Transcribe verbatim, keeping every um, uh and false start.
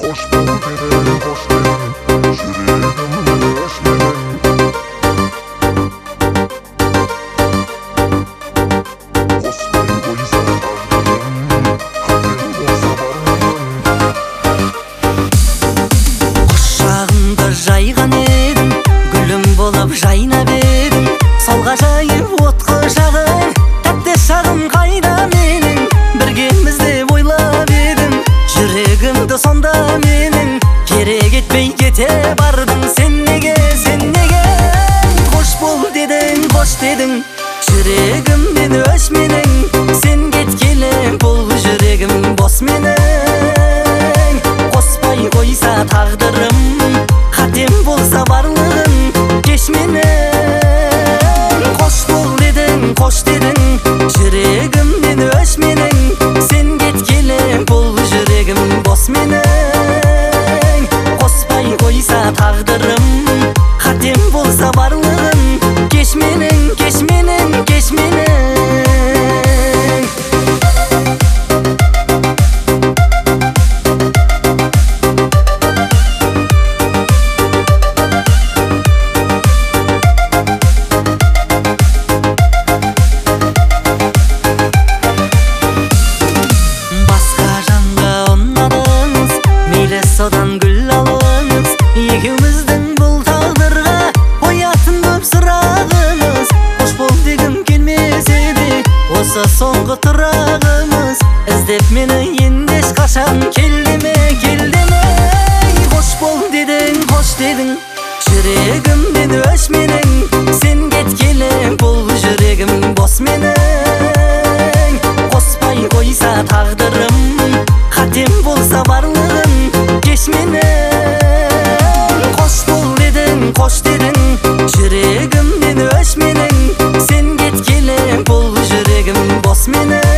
Hoş bulduk edelim, hoş geldin. Şuraya hoş geldin. Osman'ı koysa tağdırım, hakkın olsa varmın. Құшағымда жайған едім, гүлім болып жайнап едім. Солға жайып от құшағың, тәтті шағым қайда менің? Біргеміз деп ойлап едім, жүрегімді сонда менің. Керек етпей кете бардың, сен неге, сен неге? Қош бол дедің, қош дедің, жүрегіммен өш менің. Сен кеткелі бұл жүрегім бос менің. Қоспай қойса тағдырым, қатем болса барлығын кеш менің. Қош бол дедің, қош дедің, жүрегіммен өш менің. Сен кеткелі бұл жүрегім бос менің. Қоспай қойса тағдырым, қатем болса барлығын кеш менің, кеш менің, кеш менің. Содан гүл алыңыз, екеуміздің бұл тағдырға қоятын көп сұрағымыз. Қош бол дегім келмесе де, осы соңғы тұрағымыз. Іздеп мені енді ешқашан келдеме, келдеме. Қош бол дедің, қош дедің, жүрегіммен өш менің. Сен кеткелі бұл жүрегім бос менің. Қоспай қойса тағдырым, қатем болса барлығын кеш менің. Қош бол дедің, қош дедің, жүрегіммен өш менің. Сен кеткелі бұл жүрегім бос менің.